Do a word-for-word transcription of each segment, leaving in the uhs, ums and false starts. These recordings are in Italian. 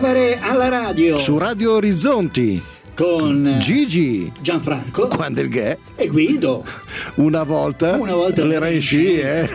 Cabaret alla radio. Su Radio Orizzonti. Con Gigi, Gianfranco, Quando il Ghè e Guido. Una volta, Una volta l'era in sci, eh.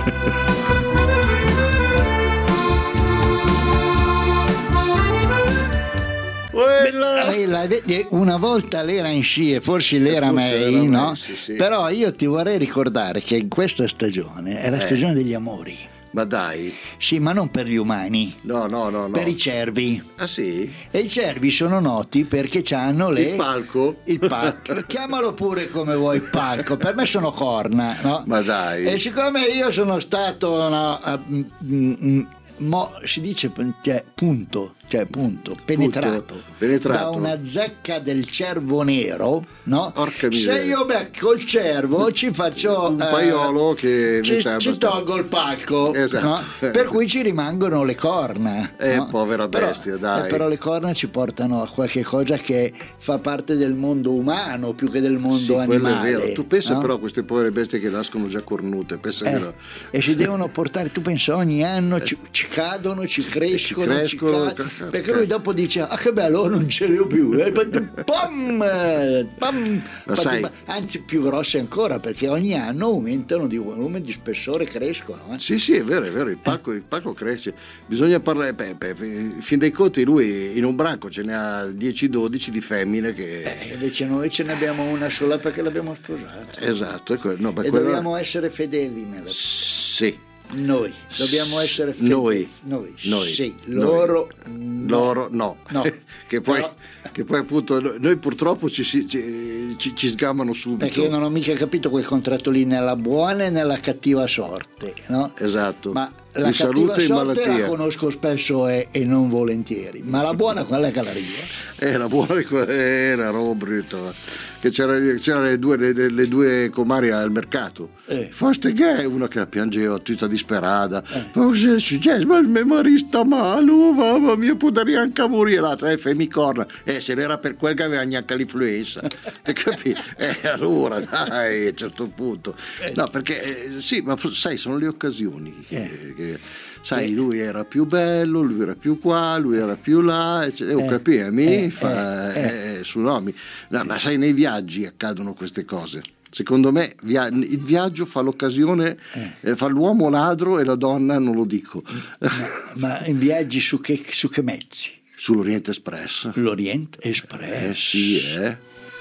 Una volta l'era in sci e forse l'era May, no? Me, sì, sì. Però io ti vorrei ricordare che in questa stagione è la stagione eh. degli amori. Ma dai. Sì, ma non per gli umani. No, no, no, no. Per i cervi. Ah sì? E i cervi sono noti perché hanno le... Il palco? Il palco. Chiamalo pure come vuoi palco. Per me sono corna, no? Ma dai. E siccome io sono stato... No, uh, mm, mm, mo, si dice cioè, punto, cioè punto, penetrato, punto, penetrato da una zecca del cervo nero, no? Orca miseria. Se io becco il cervo ci faccio un paiolo eh, che ci, ci abbastanza... tolgo il palco, esatto, no? Per cui ci rimangono le corna, eh, no? povera bestia, però, dai. Eh, però le corna ci portano a qualche cosa che fa parte del mondo umano più che del mondo sì, animale. È vero. Tu pensa, no? però a queste povere bestie che nascono già cornute, pensa eh, che lo... e si devono portare, tu pensa ogni anno ci, ci cadono, ci crescono, ci crescono ci cadono, perché lui dopo dice ah che bello, non ce li ho più, pam, pam, sai... anzi più grosse ancora perché ogni anno aumentano di volume, di spessore, crescono, eh? Sì sì, è vero, è vero, il palco, eh. il palco cresce, bisogna parlare, beh, beh, fin dai conti lui in un branco ce ne ha dieci dodici di femmine che... Eh, invece noi ce ne abbiamo una sola perché l'abbiamo sposata. Esatto, ecco, no, e quella... dobbiamo essere fedeli nella... Sì. Noi dobbiamo essere fedeli. Noi, noi, noi sì, loro noi. no. Loro no, no. che, poi, Però... che poi appunto noi purtroppo ci, ci, ci, ci sgamano subito. Perché io non ho mica capito quel contratto lì nella buona e nella cattiva sorte, no? Esatto. Ma la in cattiva salute e sorte malattia la conosco spesso e, e non volentieri, ma la buona quella è che arriva. Eh, la buona era roba brutta. Che c'era, c'era le, due, le, le due comari al mercato. Eh. Foste che una che la piangeva tutta disperata. Eh. Cosa è successo? Ma il mio marito sta male, oh, mamma mia, potrei anche morire. L'altra è femicorna. Eh, se n'era per quel che aveva neanche l'influenza. Capi? Eh, allora, dai, a un certo punto. No, perché, eh, sì, ma sai, sono le occasioni che, eh. che sai, lui era più bello, lui era più qua, lui era più là, eh, ho capito, a me eh, fa eh, eh, eh, su nomi. No, ma sai, nei viaggi accadono queste cose. Secondo me via- il viaggio fa l'occasione, eh. Eh, fa l'uomo ladro e la donna non lo dico. Ma, ma in viaggi su che, su che mezzi? Sull'Oriente Express. L'Oriente Express. Eh sì, eh.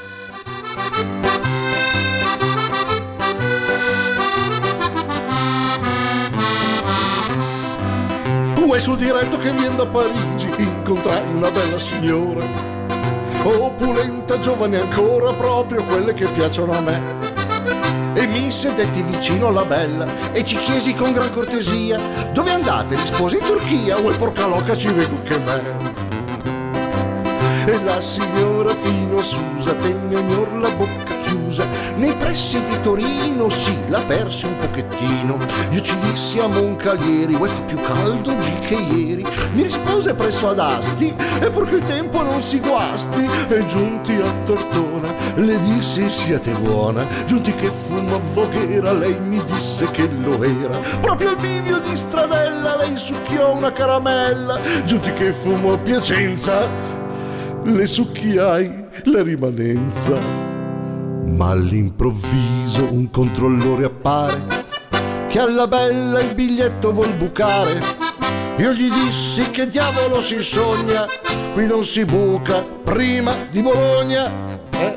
E sul diretto che viene da Parigi incontrai una bella signora, opulenta, giovane ancora, proprio quelle che piacciono a me. E mi sedetti vicino alla bella e ci chiesi con gran cortesia: dove andate? Rispose: in Turchia. Uè porca loca, ci vengo che me. E la signora fino a Susa tenne ognor la bocca chiusa. Nei pressi di Torino, sì, la persi un pochettino. Io ci dissi a Moncalieri: uè, fa più caldo oggi che ieri. Mi rispose presso ad Asti: e perché il tempo non si guasti. E giunti a Tortona le dissi: siate buona. Giunti che fumo a Voghera lei mi disse che lo era. Proprio al bivio di Stradella lei succhiò una caramella. Giunti che fumo a Piacenza le succhiai la rimanenza. Ma all'improvviso un controllore appare che alla bella il biglietto vuol bucare. Io gli dissi: che diavolo si sogna, qui non si buca prima di Bologna. Eh?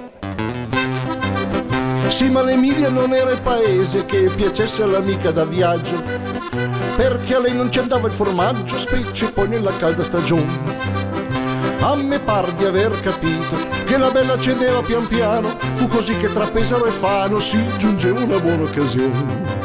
Sì, ma l'Emilia non era il paese che piacesse all'amica da viaggio, perché a lei non ci andava il formaggio, specie poi nella calda stagione. A me par di aver capito che la bella cedeva pian piano. Fu così che tra Pesaro e Fano si giungeva una buona occasione.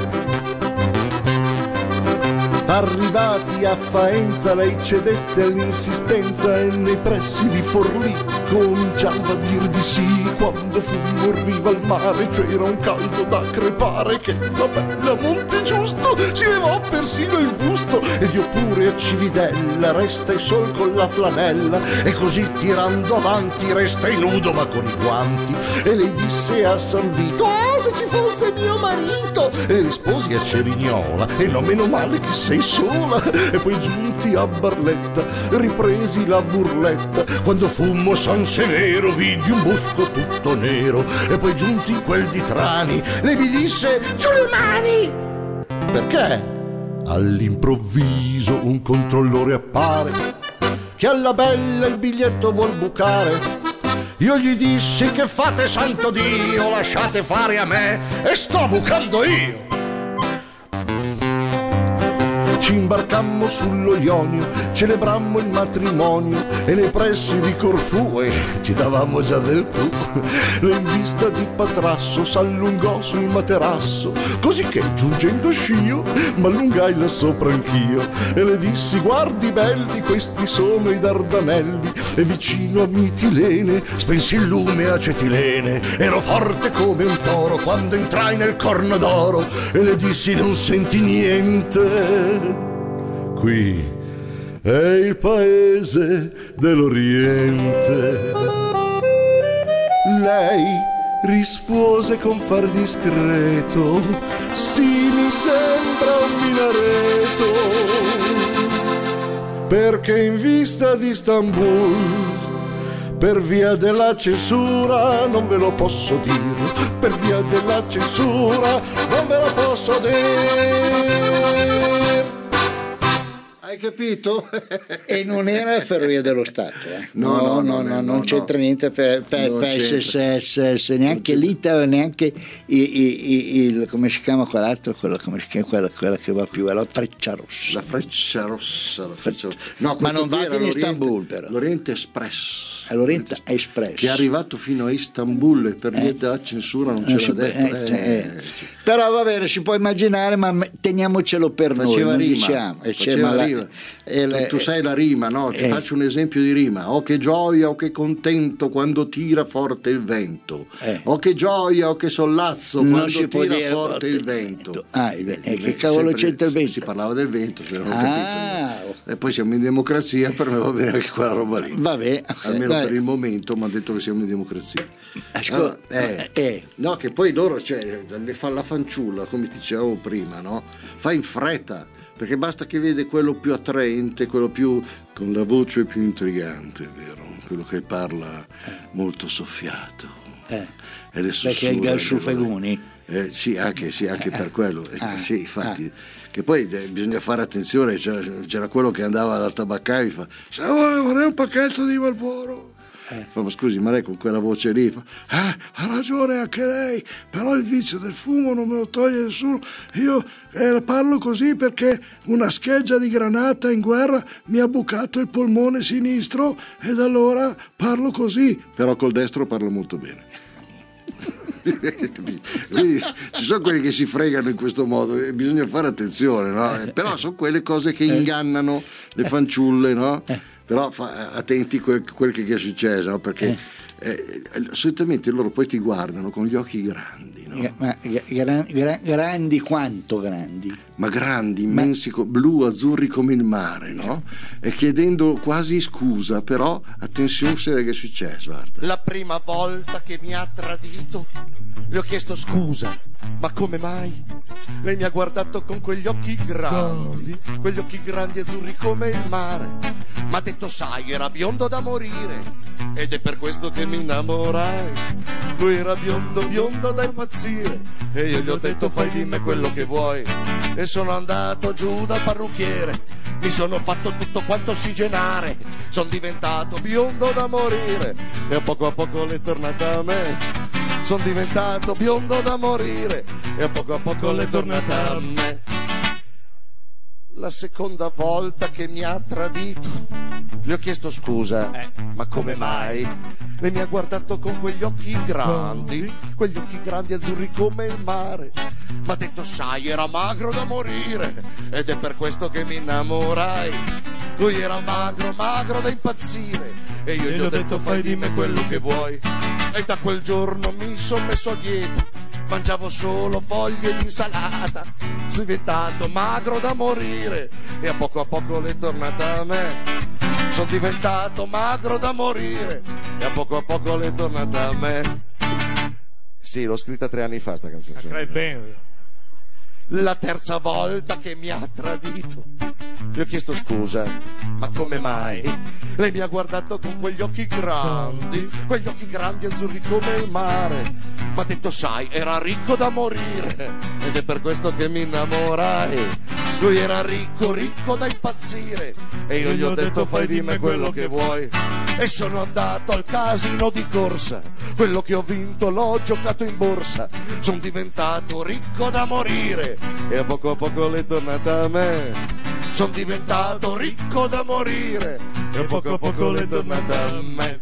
Arrivati a Faenza lei cedette all'insistenza e nei pressi di Forlì cominciava a dir di sì. Quando fummo in riva al mare c'era un caldo da crepare che la bella Montegiusto si levò persino il busto. Ed io pure a Cividella restai sol con la flanella e così tirando avanti restai nudo ma con i guanti. E lei disse a San Vito: ah, se ci fosse mio marito marito. E risposi a Cerignola: e no, meno male che sei sola. E poi giunti a Barletta ripresi la burletta, quando fummo San Severo vidi un bosco tutto nero. E poi giunti quel di Trani lei mi disse: giù le mani! Perché? All'improvviso un controllore appare che alla bella il biglietto vuol bucare. Io gli dissi: che fate, santo Dio, lasciate fare a me e sto bucando io. Ci imbarcammo sullo Ionio, celebrammo il matrimonio e nei pressi di Corfù eh, ci davamo già del tu. Lei in vista di Patrasso s'allungò sul materasso, così che giungendo scio m'allungai là sopra anch'io e le dissi: guardi belli, questi sono i Dardanelli. E vicino a Mitilene spensi il lume acetilene, ero forte come un toro quando entrai nel Corno d'Oro e le dissi: non senti niente? Qui è il paese dell'Oriente. Lei rispose con far discreto: sì, mi sembra un minareto, perché in vista di Istanbul per via della censura non ve lo posso dire, per via della censura non ve lo posso dire. Hai capito? E non era la Ferrovia dello Stato, eh? No, no, no, no, no, non no, c'entra no. niente per, per, Non per c'entra. S S S, neanche l'Ital, neanche il, il, il, come si chiama quell'altro, quello, come si chiama, quella, quella che va più, la Freccia Rossa. La Freccia Rossa, la Freccia Rossa. No, Ma non questo qui va era fino a l'Oriente- Istanbul, però. L'Oriente Espress. L'Oriente Express. Che è arrivato fino a Istanbul e per via della censura non ce Non l'ha si può- detto. eh, Eh, cioè, eh. sì. Però va bene, si può immaginare, ma me- teniamocelo per noi, Faceva non rima, diciamo. E c'è, faceva ma la- rima. e le- tu, tu sai la rima, no? Ti eh. faccio un esempio di rima. Oh che gioia, oh che contento quando tira forte il vento. Eh. Oh che gioia, oh che sollazzo Non quando si può tira dire forte forte il il vento. vento. Ah, il vento. Eh, E che cavolo sempre- c'entra il vento? Si parlava del vento, se non ho Ah, capito. E poi siamo in democrazia, per me va bene anche quella roba lì. vabbè, ok, Almeno dai. per il momento mi hanno detto che siamo in democrazia. Ascolta, Ah, eh. eh. No, che poi loro, cioè, le fa la fanciulla, come dicevamo prima, no? Fa in fretta, perché basta che vede quello più attraente, quello più con la voce più intrigante, vero? Quello che parla molto soffiato. Eh. E le Perché è il sussurra, Galsufeguni? eh, sì, anche, sì, anche per quello. Eh, Ah, sì, infatti. Che poi eh, bisogna fare attenzione, c'era, c'era quello che andava dal tabaccaio e fa: se vuole, vorrei un pacchetto di Marlboro. Eh. Fa, ma scusi, ma lei con quella voce lì fa: eh, ha ragione anche lei, però il vizio del fumo non me lo toglie nessuno. Io eh, parlo così perché una scheggia di granata in guerra mi ha bucato il polmone sinistro ed allora parlo così, però col destro parlo molto bene. Quindi, ci sono quelli che si fregano in questo modo e bisogna fare attenzione, no? Però sono quelle cose che ingannano le fanciulle, no? Però fa, attenti a quel, quel che è successo, no? Perché eh, solitamente loro poi ti guardano con gli occhi grandi, no? Ma gra- gra- grandi quanto grandi? Ma grandi, immensi, co- blu, azzurri come il mare, no? E chiedendo quasi scusa, però attenzione se che è successo, guarda. La prima volta che mi ha tradito le ho chiesto scusa, ma come mai? Lei mi ha guardato con quegli occhi grandi, quegli occhi grandi azzurri come il mare. M'ha detto: sai, era biondo da morire, ed è per questo che mi innamorai. Lui era biondo, biondo da impazzire, e io gli ho detto: fai di me quello che vuoi. E sono andato giù dal parrucchiere, mi sono fatto tutto quanto ossigenare, sono diventato biondo da morire, e a poco a poco l'è tornata a me. Sono diventato biondo da morire, e a poco a poco l'è tornata a me. La seconda volta che mi ha tradito gli ho chiesto scusa, eh. ma come mai? Lei mi ha guardato con quegli occhi grandi, quegli occhi grandi azzurri come il mare. M'ha detto: sai, era magro da morire, ed è per questo che mi innamorai. Lui era magro, magro da impazzire, e io gli ho detto: fai di me quello che vuoi. E da quel giorno mi son messo a dieta, mangiavo solo foglie di insalata, sono diventato magro da morire, e a poco a poco l'è tornata a me. Sono diventato magro da morire, e a poco a poco l'è tornata a me. Sì, l'ho scritta tre anni fa sta canzone. Bene. La terza volta che mi ha tradito, le ho chiesto scusa, ma come mai? Lei mi ha guardato con quegli occhi grandi, quegli occhi grandi azzurri come il mare. Ma ha detto sai, era ricco da morire, ed è per questo che mi innamorai. Lui era ricco, ricco da impazzire, e io gli ho detto fai di me quello che vuoi. E sono andato al casino di corsa, quello che ho vinto l'ho giocato in borsa. Sono diventato ricco da morire, e a poco a poco l'è tornata a me. Sono diventato ricco da morire, e a poco a poco l'è tornata a me.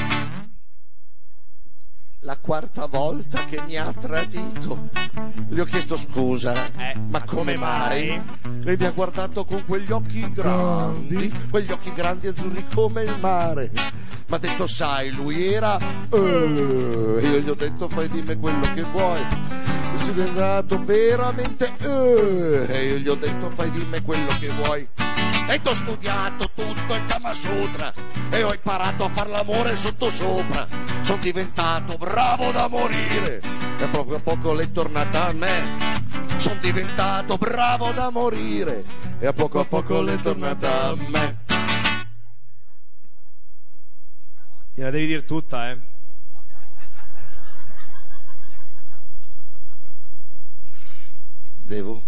La quarta volta che mi ha tradito, gli ho chiesto scusa, eh, ma come mai? Lei mi ha guardato con quegli occhi grandi, quegli occhi grandi azzurri come il mare. Mi ha detto sai, lui era uh, e io gli ho detto fai di me quello che vuoi. E sono andato veramente uh, e io gli ho detto fai di me quello che vuoi. E t'ho studiato tutto il Kama Sutra e ho imparato a far l'amore sotto sopra. Sono diventato bravo da morire, e proprio a poco l'è tornata a me. Sono diventato bravo da morire, e a poco a poco l'è tornata a me. Gliela devi dire tutta, eh. Devo?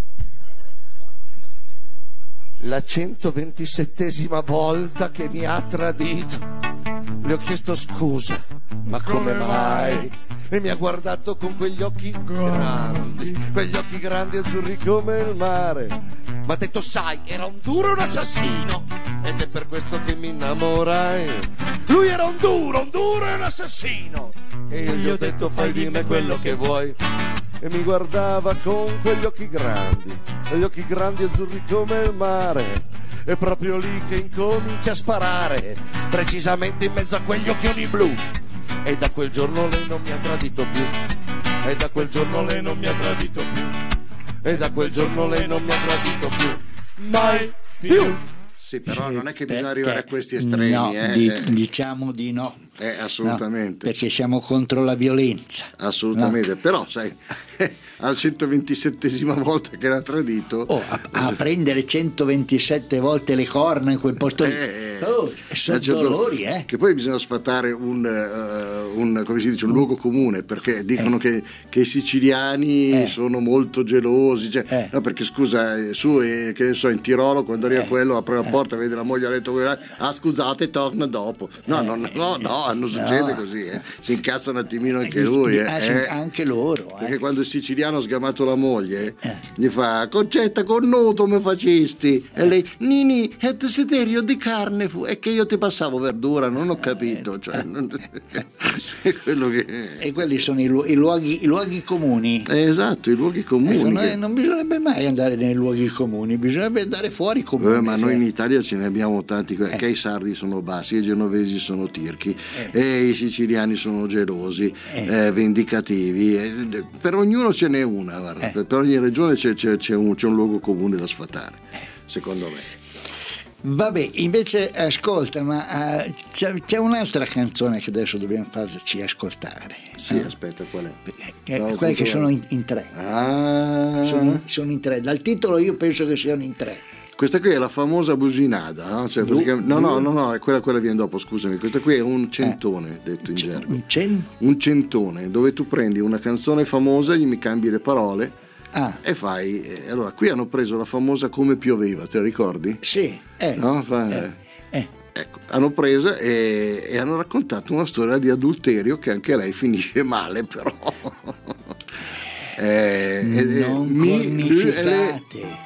La centoventisettesima volta che mi ha tradito, le ho chiesto scusa, ma come mai? E mi ha guardato con quegli occhi grandi, quegli occhi grandi azzurri come il mare. Mi ha detto sai, era un duro, un assassino, ed è per questo che mi innamorai. Lui era un duro, un duro e un assassino, e io gli ho detto fai di me quello che vuoi. E mi guardava con quegli occhi grandi, quegli occhi grandi azzurri come il mare. È proprio lì che incomincia a sparare, precisamente in mezzo a quegli occhioni blu. E da quel giorno lei non mi ha tradito più, e da quel giorno lei non mi ha tradito più, e da quel giorno lei non mi ha tradito più, mai più. Sì, però non è che Perché, bisogna arrivare a questi estremi, no, eh. di- diciamo di no. Eh, assolutamente. No, perché siamo contro la violenza. Assolutamente, però sai, alla centoventisettesima volta che l'ha tradito, Oh, a, a prendere centoventisette volte le corna in quel posto lì. Eh, Oh, sono a certo- dolori, eh. che poi bisogna sfatare un, uh, un, come si dice, un luogo comune, perché dicono Eh. che, che i siciliani Eh. sono molto gelosi, cioè, Eh. no, perché scusa, eh, su eh, che ne so, in Tirolo quando arriva Eh. quello apre la porta, vede la moglie a letto, ah scusate, torna dopo. No, no, no, no, no, non succede No. così, eh. Si incazza un attimino anche Eh, lui. ah, eh. sì, Eh. anche loro, Perché eh. quando il siciliano ha sgamato la moglie, Eh. gli fa Concetta, connuto mi facesti, e lei Nini, e desiderio di carne fu, e che io ti passavo verdura, non ho capito, cioè, non- è quello che E quelli sono i, lu- i luoghi, i luoghi comuni. Eh, esatto, i luoghi comuni. Ecco, noi che- non bisognerebbe mai andare nei luoghi comuni, bisognerebbe andare fuori comuni. Eh, ma noi cioè. in Italia ce ne abbiamo tanti, che i sardi sono bassi, i genovesi sono tirchi, Eh. e i siciliani sono gelosi, Eh. eh, vendicativi. eh, per ognuno ce n'è una, guarda, Eh. per, per ogni regione c'è, c'è- c'è un, c'è un luogo comune da sfatare, secondo me. Vabbè, invece ascolta, ma eh, c'è, c'è un'altra canzone che adesso dobbiamo farci ascoltare. Sì, eh? aspetta, qual è? Eh, No, quelle che cosa- sono in, in tre. Ah, Sono in, sono in tre. Dal titolo io penso che siano in tre. questa qui è la famosa businada, no? Cioè, Bu- praticamente- no, no, bu- no, no, è quella, quella viene dopo, scusami. Questa qui è un centone, detto in gergo. Un cen? Un centone, dove tu prendi una canzone famosa, gli mi cambi le parole Ah, e fai. eh, allora, qui hanno preso la famosa Come pioveva, te la ricordi? sì. Eh, No? Fa- eh, eh. Ecco, hanno presa e, e hanno raccontato una storia di adulterio che anche lei finisce male, però. eh, e- e- Non mi- lui e le- cornificate.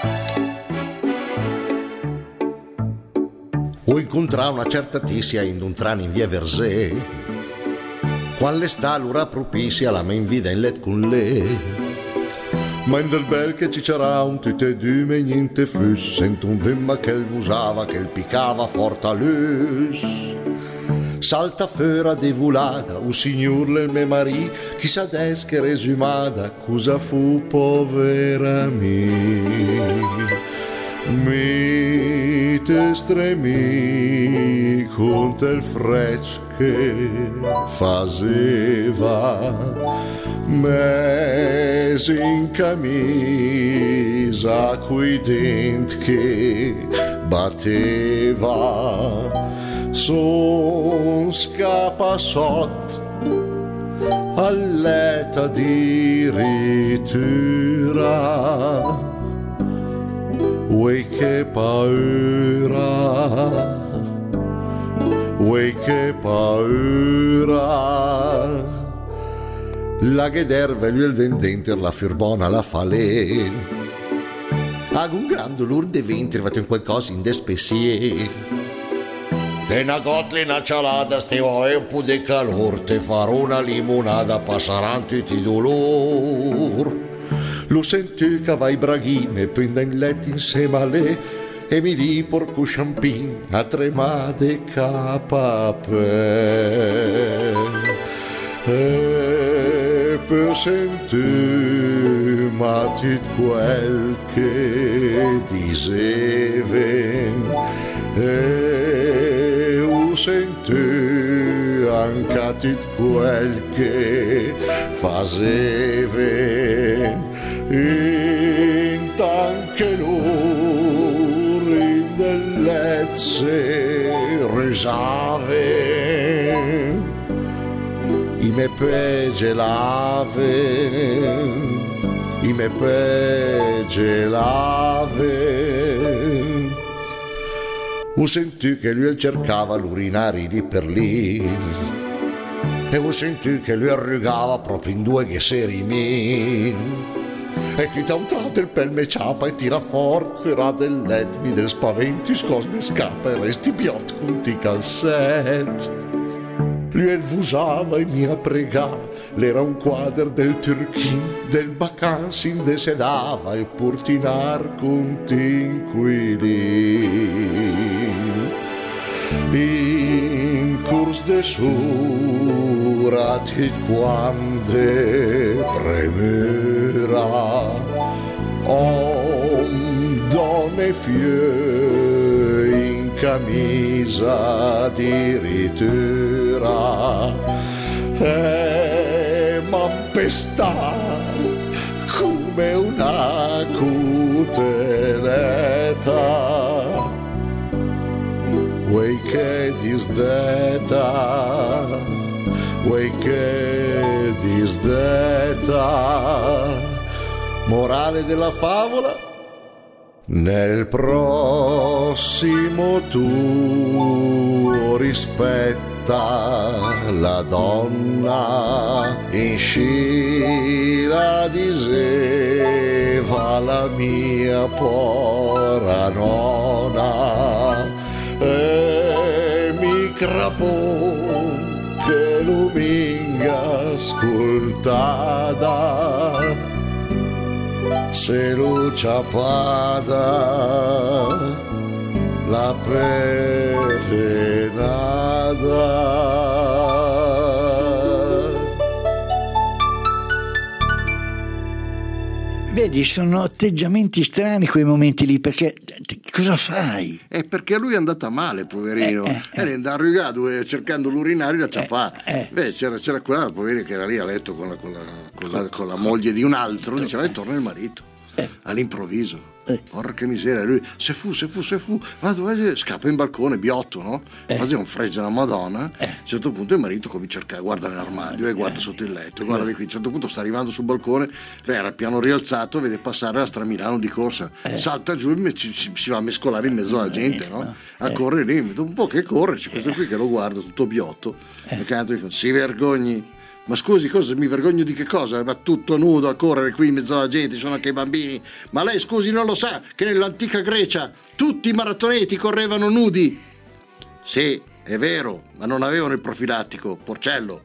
Ho incontrato una certa tizia in un tran in via Versé, quando sta l'ora propicia la men vida in let con lei. Ma in del bel che ci c'era un tite du me niente fus, sento un vemma che il usava, che il picava forte a lus. Salta fera de volada, o signor le me mari, chissà des che resumada, cosa fu povera mi. Mi te stremi con tel frecce che faceva me mesi in camisa coi denti che batteva, son scapassot all'età addirittura. Uè che paura, uè che paura. La Ghederva e lui il vendente la firbona la fale. Ag un gran dolor de ventre fatto in qualcosa in despessier. Le na got, le na cialada, steva e un po' de calor, te farò una limonada, passaran tutti i dolor. Lo senti che vai braghine, prenda in letto insieme a lei e mi di porco champin a tremade capapè. E per sentire matti quel che diceven e ho sentito anche quel che faceven. Intanto loro in dell'ezze risaven, i me pegelaven, i me pegelaven. Ho sentito che lui cercava l'urinare lì per lì e ho sentito che lui arrugava proprio in due che seri miei. E ti da un tratto il pel me ciapa e tira forte, farà del let, mi del spaventi, scos me scappa e resti biot con ti calzet. Lui el vusava e mi pregà, l'era un quadro del Turchin, del Bacan s'indesedava e purtinar con t'inquilin. In curs de surat quande premura om donne fieu in camisa addirittura e m'ampesta come una cuteletta. Uè che disdetta, uè che disdetta. Morale della favola: nel prossimo tuo rispetta la donna in scira diceva la mia pora nonna. E mi crapò che luminga ascoltada se lo ciapada la petenada. Vedi, sono atteggiamenti strani quei momenti lì, perché cosa fai? È perché a lui è andata male, poverino. Eh, eh, eh. Era a Rugato cercando l'urinario da ciapà. Eh, eh. Beh, c'era, c'era quella poverina che era lì a letto con la, con la, con la, con la moglie di un altro, diceva e torna il marito. Eh. All'improvviso. Eh. Porca miseria, lui se fu, se fu, se fu, ma dove scappa in balcone, biotto, no? Eh. Faceva un fregio alla Madonna. Eh. A un certo punto il marito comincia a cercare, guarda nell'armadio e guarda sotto il letto, guarda di qui. A un certo punto sta arrivando sul balcone, lei era al piano rialzato, vede passare la Stramilano di corsa, eh. salta giù e ci, ci, ci va a mescolare in mezzo alla gente, no? A eh. correre lì, dopo un po' che corre, c'è questo qui che lo guarda tutto biotto, eh. e accanto gli fa, si vergogni. Ma scusi, cosa mi vergogno di che cosa? Ma tutto nudo a correre qui in mezzo alla gente, ci sono anche i bambini. Ma lei, scusi, non lo sa che nell'antica Grecia tutti i maratoneti correvano nudi? Sì, è vero, ma non avevano il profilattico, porcello.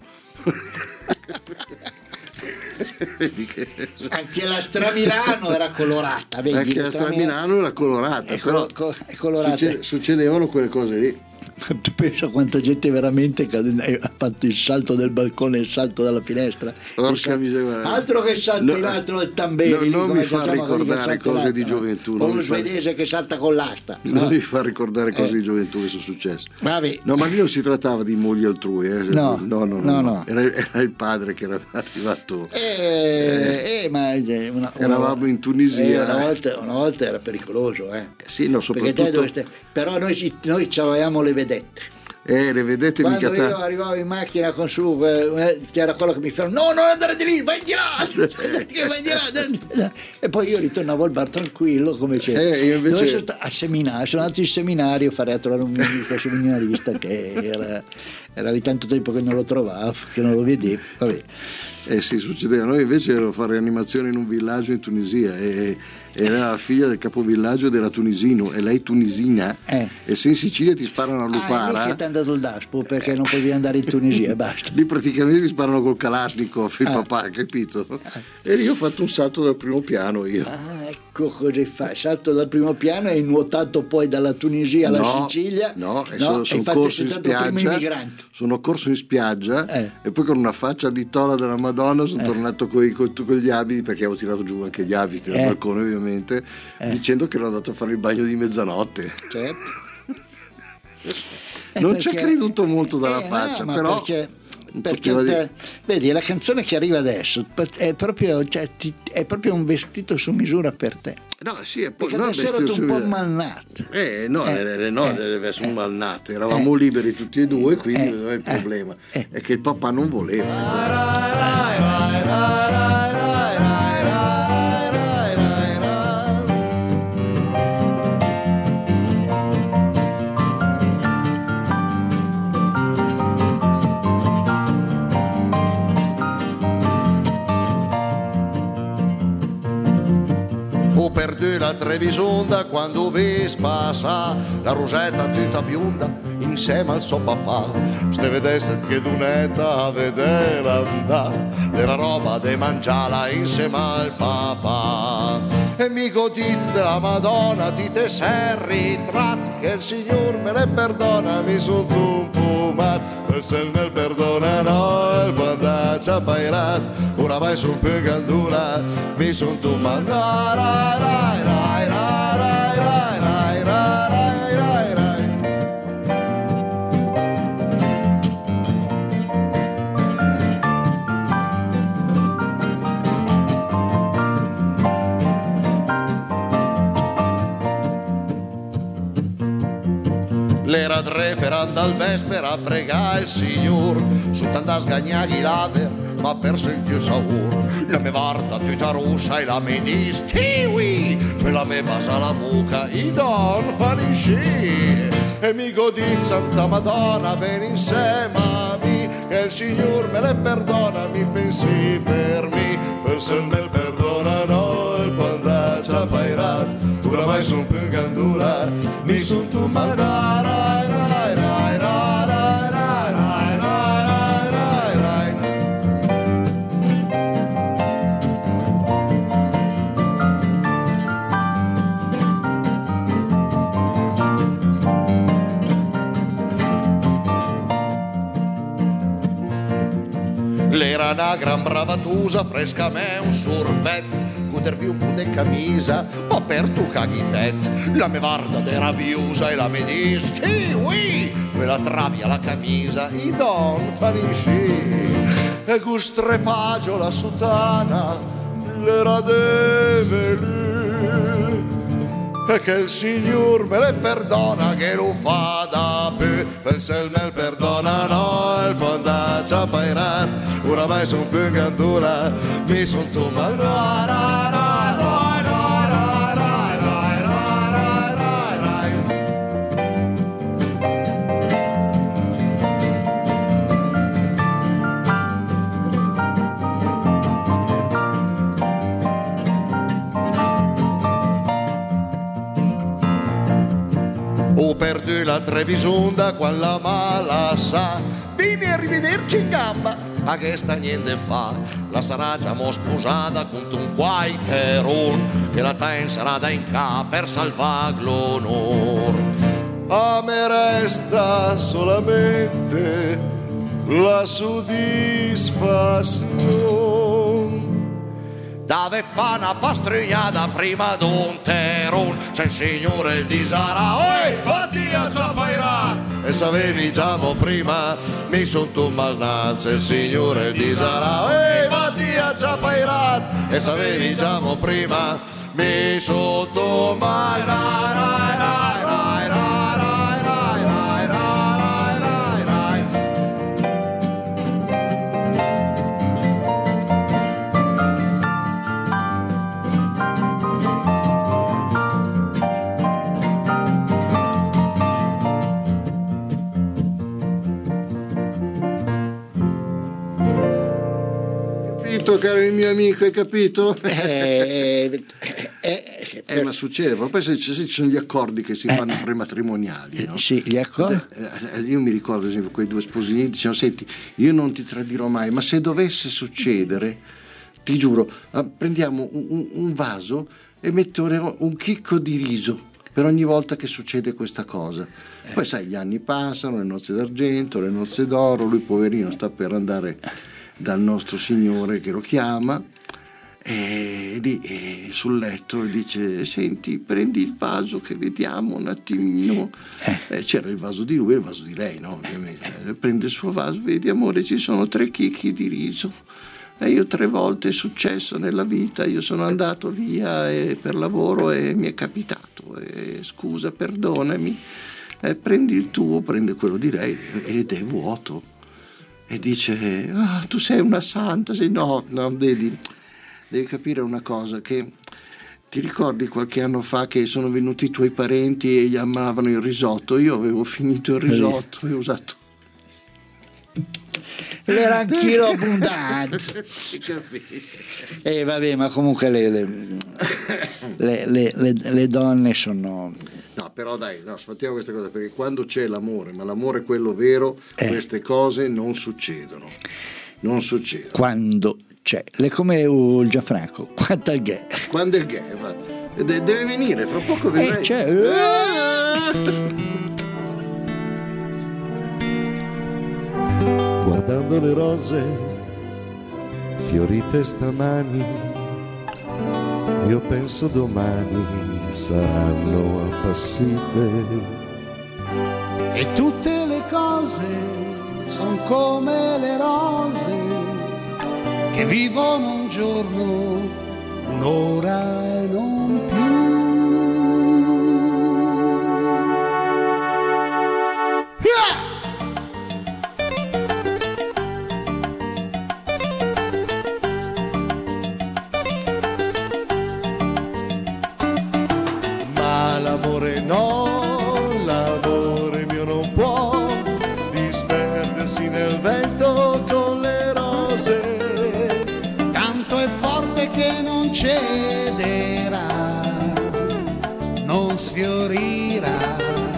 Vedi che... Anche la Stramilano era colorata. Vedi, anche la Stramilano era colorata, è però colo- è colorata. Succede, succedevano quelle cose lì. Tu pensa quanta gente veramente fatto il salto del balcone e il salto dalla finestra. Porca miseria. Altro che salta in No, alto del Tamberi. no, non come mi fa facciamo quelli che ricordare saltano cose di l'alto, no? gioventù, O non lo mi fa- svedese che salta con l'asta. Non no? mi fa ricordare cose Eh. di gioventù che sono successe. Vabbè. No, ma lì non si trattava di mogli altrui, eh. No, no, no, no, no, no. no. Era, era il padre che era arrivato. Eh, eh, ma eh, una- Eravamo in Tunisia. eh, una, volta, una volta era pericoloso, eh. Sì, no, Perché te soprattutto dovreste- però noi, ci- noi ci avevamo le vedette. eh, le vedete Quando mica io tanto. arrivavo in macchina con su, eh, c'era quello che mi ferma, no, non andare di lì, vai di là, vai di là. E poi io ritornavo al bar tranquillo come c'era. Eh, io invece- Dove sono sta- a seminario, sono andato in seminario a fare a trovare un mio amico seminarista che era, era di tanto tempo che non lo trovavo, che non lo vedevo. Vabbè. Eh sì, succedeva. Noi invece ero a fare animazione in un villaggio in Tunisia e era la figlia del capovillaggio della tunisino e lei tunisina. Eh. E se in Sicilia ti sparano a Ah, è lì Lupara, che ti è andato il daspo perché non potevi andare in Tunisia e basta. lì praticamente ti sparano col Kalashnikov il Ah. papà, capito? E lì ho fatto un salto dal primo piano io. Ah, ecco cosa fai. Salto dal primo piano e hai nuotato poi dalla Tunisia alla No, Sicilia. no, e sono, sono infatti corso sei in stato il primo spiaggia, immigrante. sono corso in spiaggia Eh. e poi con una faccia di tola della Madonna sono tornato coi- coi- con gli abiti, perché avevo tirato giù anche gli abiti dal Eh. balcone ovviamente, dicendo che ero andato a fare il bagno di mezzanotte. Certo. Eh, Non ci ha perché- creduto molto dalla eh, faccia, no, ma però perché, perché poteva te- dire- vedi, la canzone che arriva adesso è proprio, cioè, ti- è proprio un vestito su misura per te. No, sì, e poi Perché no, adesso ero vestito un po' su- malnato. Eh, no, Eh, le, le, no, eh, deve essere eh, malnate, eravamo eh, liberi tutti e due, quindi eh, non è il eh, problema. eh. È che il papà non voleva. Ho perdu la Trebisonda quando ves passa la Rosetta tutta bionda insieme al suo papà. Ste vedesse che dunetta a vedere andare era roba de mangiala insieme al papà. E mi godit della Madonna ti te sei ritrat che il Signor me ne perdona, mi son un fumat per se me perdona no il pandaccia pairat ora vai su pegandula mi son tu manna rai rai rai rai rai rai rai rai rai. L'era tre per andare al vespera a pregare il Signor su tanta sgagnaghi laver ma per sentire il saur la me guarda tutta rossa e la me dis tiwi per la me basa la buca i don fanisci e mi godit Santa Madonna ven insieme a me che il Signor me le perdona mi pensi per me per se me perdona no il pandaccia pairat ora mai son più gandura mi son tu mandare rai rai rai rai rai rai rai rai rai. L'era una gran bravatusa, fresca me un sorbet, godervi un po' de camisa, ma per tu caghitet, la me varda de rabiosa e la me dis, sì, oui, me la travi alla camisa, i don fanisci, e gustrepagio la sutana, l'era deve lì, e che il Signor me le perdona che lo fa da pe per se il me perdona no il pandaccia pairat ora mai son più gandula mi son tu mal ra ra ra ra ra ra ra ra ra ra. Ho perdu la Trebisonda quan la mala sa vieni a rivederci in gamba a che sta niente fa la sarà già mo sposata con un quaiteron che la ten sarà da in ca per salvar l'onor a me resta solamente la soddisfazione. Dove fa una pastrignata prima d'un terun, c'è il signore di Sara, oi, Mattia Ciapairat. E sapevi già mo prima, mi son tu malnazzo, il signore di Sara, oi, Mattia Ciapairat. E sapevi già mo prima, mi son tu malnazzo. Caro il mio amico, hai capito? Eh, eh, eh, ma succede, proprio se ci sono gli accordi che si fanno eh, prematrimoniali, no? Sì, gli accordi. Eh, io mi ricordo, ad esempio, quei due sposini dicevano: senti, io non ti tradirò mai, ma se dovesse succedere, ti giuro, prendiamo un, un, un vaso e metteremo un chicco di riso per ogni volta che succede questa cosa. Eh. Poi sai, gli anni passano, le nozze d'argento, le nozze d'oro, lui poverino sta per andare dal nostro Signore che lo chiama, e lì e sul letto dice: senti, prendi il vaso che vediamo un attimino. Eh. Eh, c'era il vaso di lui e il vaso di lei, no? Ovviamente. Prende il suo vaso, vedi amore, ci sono tre chicchi di riso. E io tre volte è successo nella vita, io sono andato via e per lavoro e mi è capitato. E, scusa, perdonami. Eh, prendi il tuo, prende quello di lei ed è vuoto. E dice: ah, tu sei una santa, sei no, no, vedi, devi capire una cosa, che ti ricordi qualche anno fa che sono venuti i tuoi parenti e gli amavano il risotto? Io avevo finito il risotto e ho usato l'eranchino abbondante. E eh, vabbè, ma comunque le, le, le, le, le, le donne sono... No, però dai, no, sfattiamo questa cosa, perché quando c'è l'amore, ma l'amore è quello vero, eh. queste cose non succedono. Non succedono. Quando c'è. Le come il Gianfranco, quanto il gay. Quando il gay, va. De- deve venire, fra poco vedrai. Eh, c'è. Guardando le rose fiorite stamani, io penso domani saranno appassite e tutte le cose son come le rose che vivono un giorno, un'ora e non più. Yeah! L'amore no, l'amore mio non può disperdersi nel vento con le rose. Tanto è forte che non cederà, non sfiorirà.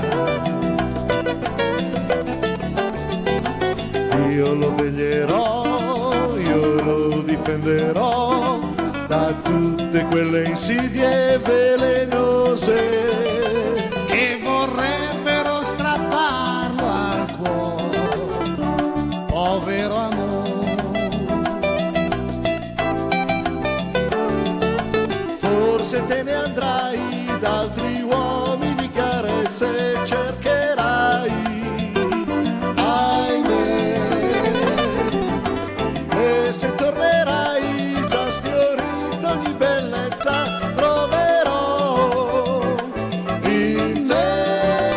Io lo veglierò, io lo difenderò da tutte quelle insidie velenose che vorrebbero strapparlo al cuore, povero amore. Forse te ne andrai da altri uomini, carezze cercherai, ahimè, e se tornerai già sfiorita ogni bellezza troverò in te.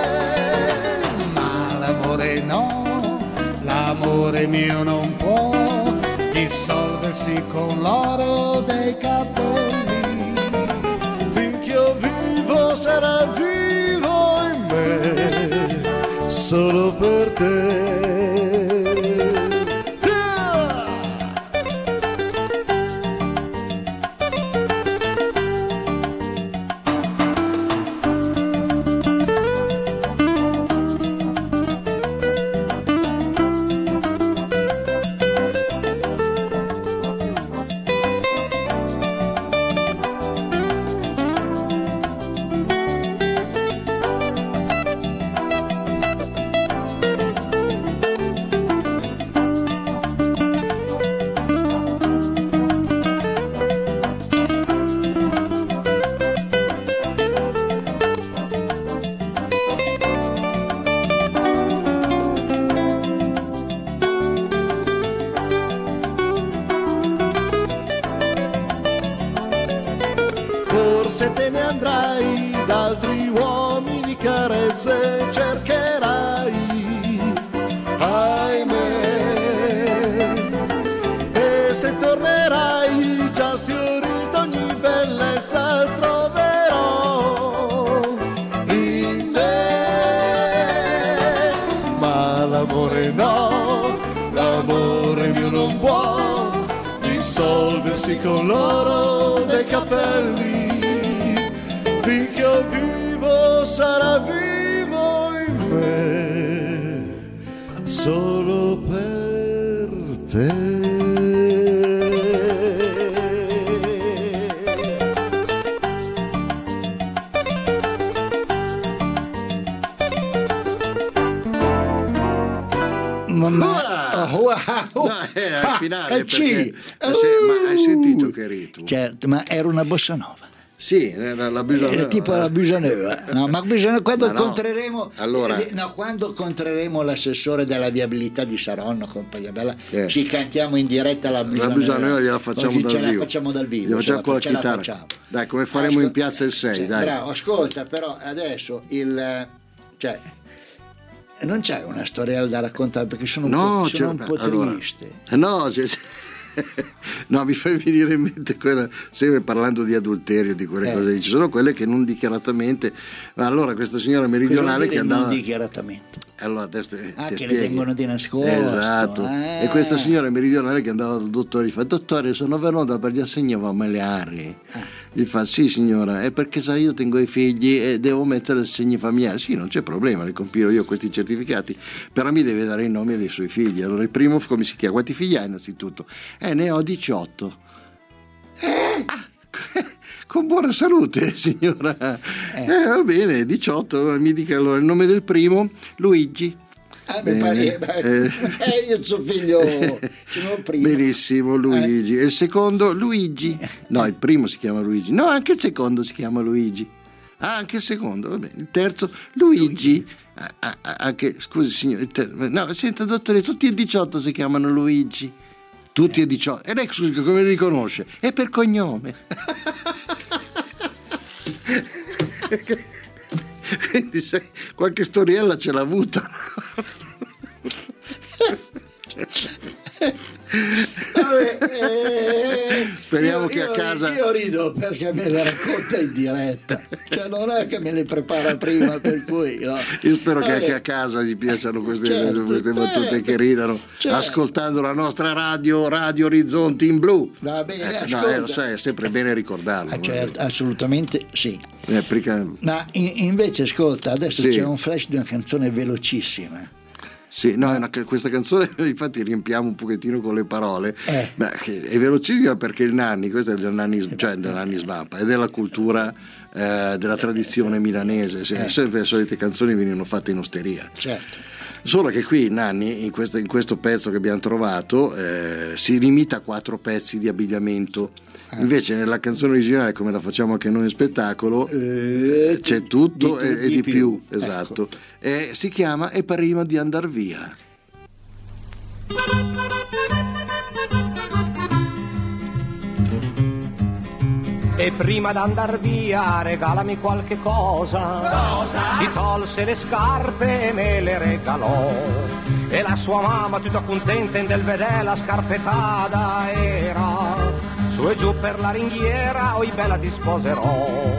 Ma l'amore no, l'amore mio non può dissolversi con l'oro dei capelli. Finché io vivo sarà vivo in me, solo per te. forse te ne andrai, d'altri uomini carezze cercherai, ahimè. E se tornerai già sfiorito ogni bellezza troverò in te, ma l'amore no, l'amore mio non può dissolversi con l'oro dei capelli, finché vivo sarà vivo in me, solo per te. Ma, wow. No, era il finale, Ah, perché- sì. eh, se- ma hai sentito che ritmo? Certo, ma era una bossa nova. Sì, era la bisogna. Era tipo la Busanova. No, ma bisogna, quando Ma no. incontreremo Allora- eh, no, quando incontreremo l'assessore della viabilità di Saronno, compagnia bella, Eh. ci cantiamo in diretta la Busanova. La Busanova gliela facciamo Così dal ce vivo. la facciamo dal vivo. Gliela ce facciamo con la ce la chitarra. facciamo. Dai, come faremo Ascol- in Piazza il sei, Cioè, dai. bravo, ascolta, però adesso il cioè non c'è una storiella da raccontare perché sono un No, po', sono c'è- un po' allora, triste. eh, no, c'è- no, mi fai venire in mente quella, sempre parlando di adulterio, di quelle Eh. cose lì. Ci sono quelle che non dichiaratamente. Ma allora, questa signora meridionale Cosa che vuol dire andava. non dichiaratamente. Allora, adesso te- Ah, ti che le spieghi. tengono di nascosto. Esatto. Eh. E questa signora meridionale che andava dal dottore gli fa: dottore, sono venuta per gli assegni familiari. Ah. Gli fa: sì signora, è perché sai io tengo i figli e devo mettere assegni familiari. Sì, non c'è problema, le compilo io questi certificati, però mi deve dare i nomi dei suoi figli. Allora il primo come si chiama? Quanti figli ha innanzitutto? Eh, ne ho diciotto. Eh? Con buona salute, signora. Eh. va bene, diciotto. Mi dica allora il nome del primo, Luigi. Ah, beh, Bene. beh, Eh. eh, io sono figlio, sono il primo. Benissimo, Luigi. E il secondo, Luigi. No, il primo si chiama Luigi. No, anche il secondo si chiama Luigi. Ah, anche il secondo, va bene. Il terzo, Luigi. Ah, ah, ah, anche, scusi, signore. il ter- No, senta, dottore, tutti e diciotto si chiamano Luigi. Tutti e diciotto. E lei, scusi, come li riconosce? È per cognome. Quindi sai, qualche storiella ce l'ha avuta. Vabbè, eh, Speriamo io- che a io- casa- io rido perché me le racconta in diretta, cioè non è che me le prepara prima, per cui no. Io spero che Vabbè. anche a casa gli piacciono queste, Certo, queste battute certo, che ridano, certo. ascoltando la nostra radio, Radio Orizzonti in blu. Va bene, Eh, no, ascolta. eh, lo sai, è sempre bene ricordarlo. Ah, certo, assolutamente sì. Eh, perché- Ma in- invece ascolta, adesso Sì. c'è un flash di una canzone velocissima. sì, no, è una- questa canzone infatti riempiamo un pochettino con le parole. Eh. Beh, che è velocissima perché il Nanni, questo è del Nanni, cioè del Nanni Svampa, è della cultura, eh, della tradizione milanese. Se- Eh. Sempre le solite canzoni venivano fatte in osteria. Certo. Solo che qui Nanni, in questo, in questo pezzo che abbiamo trovato, eh, si limita a quattro pezzi di abbigliamento. Invece nella canzone originale, come la facciamo anche noi in spettacolo, Eh, c'è tutto di- e, di e di più. più, Ecco. esatto. E si chiama E prima di andar via. E prima d'andar via regalami qualche cosa. Cosa? Si tolse le scarpe e me le regalò. E la sua mamma tutta contenta in del vedè la scarpettada era. Su e giù per la ringhiera, oi bella ti sposerò.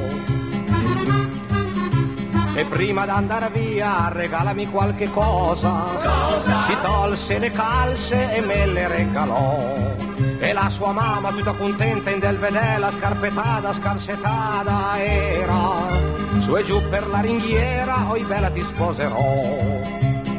E prima d'andar via regalami qualche cosa. Cosa? Si tolse le calze e me le regalò. E la sua mamma tutta contenta in del vedè la scarpettada, scarsettada era. Su e giù per la ringhiera, oi bella ti sposerò.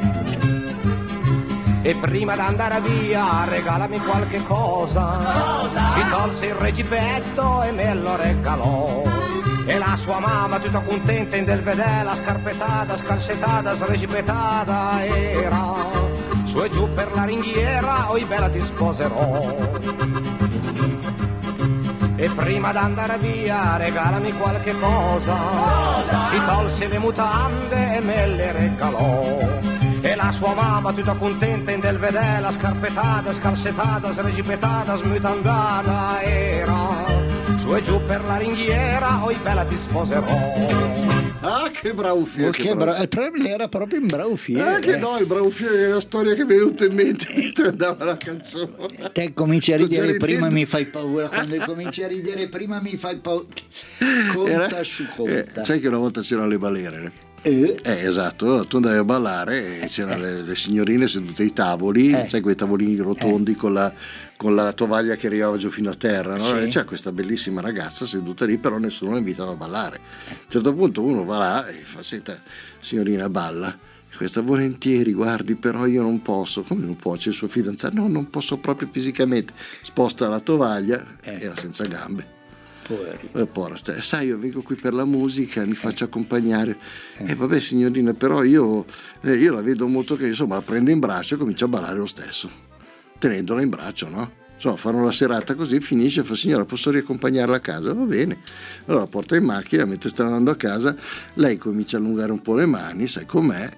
E prima d'andare via regalami qualche cosa. Cosa? Si tolse il regibetto e me lo regalò. E la sua mamma tutta contenta in del vedè la scarpettada, scarsettada, sregibettada era. Su e giù per la ringhiera, oi bella ti sposerò. E prima d'andare via regalami qualche cosa. Cosa? Si tolse le mutande e me le regalò. E la sua mamma tutta contenta in del vedè la scarpetata, scarsetata, sregipetata, smutandata era. Su e e giù per la ringhiera, oi bella ti sposerò. Ah, che braufie! Oh, che che braufie. bra- il problema era proprio in braufie. Ah, che eh. no, il braufie è la storia che mi è venuta in mente mentre andava la canzone. Te cominci a Sto già ridere prima ridendo. mi fai paura, quando cominci a ridere prima mi fai paura. Conta Era- su eh, conta. sai che una volta c'erano le balere? Eh, Eh, esatto, allora tu andavi a ballare e c'erano le, le signorine sedute ai tavoli, Eh. sai quei tavolini rotondi con, la, con la tovaglia che arrivava giù fino a terra, no? Sì. E c'è questa bellissima ragazza seduta lì, però nessuno la invitava a ballare. A un certo punto uno va là e fa: senta, signorina, balla. Questa volentieri, guardi, però io non posso. Come non può? C'è il suo fidanzato? No, non posso proprio fisicamente. Sposta la tovaglia, Eh. era senza gambe. poverino. Eh, porra, stai- sai, io vengo qui per la musica, mi faccio accompagnare. E eh, vabbè, signorina, però io, eh, io la vedo molto che insomma la prende in braccio e comincia a ballare lo stesso, tenendola in braccio, no? Insomma, fanno la serata così, finisce, fa: signora, posso riaccompagnarla a casa? Va bene. Allora la porta in macchina, mentre sta andando a casa, lei comincia a allungare un po' le mani, sai com'è,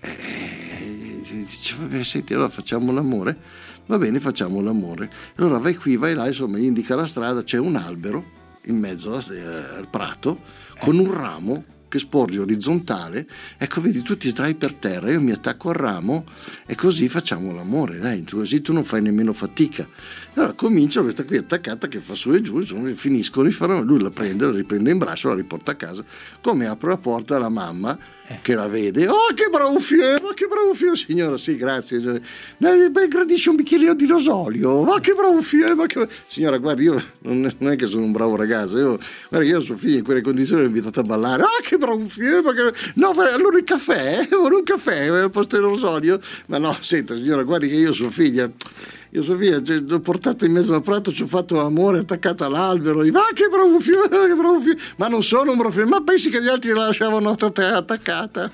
e dice: vabbè, senti, allora facciamo l'amore. Va bene, facciamo l'amore. Allora vai qui, vai là, insomma, gli indica la strada, c'è un albero in mezzo alla- eh, al prato con un ramo che sporge orizzontale. Ecco, vedi, tu ti sdrai per terra, io mi attacco al ramo e così facciamo l'amore, dai, così tu non fai nemmeno fatica. Allora comincia questa qui attaccata che fa su e giù, insomma, finiscono, fanno, lui la prende, la riprende in braccio, la riporta a casa. Come apre la porta la mamma che la vede: oh, che braufie, ma che braufie, signora, sì, grazie. Eh, beh, gradisce un bicchierino di rosolio, ma che braufie, ma che... Signora, guardi, io non non è che sono un bravo ragazzo, io, guarda, io suo figlio in quelle condizioni l'ho invitato a ballare. Ah, che braufie, ma che... No, ma allora il caffè, vuole un caffè al posto del rosolio? Ma no, senta, signora, guardi che io sua figlia... Io sua figlia, cioè, l'ho portata in mezzo al prato, ci ho fatto l'amore attaccata all'albero. Dico: ah, che bravo figlio, che bravo figlio. Ma non sono un bravo figlio, ma pensi che gli altri la lasciavano attaccata?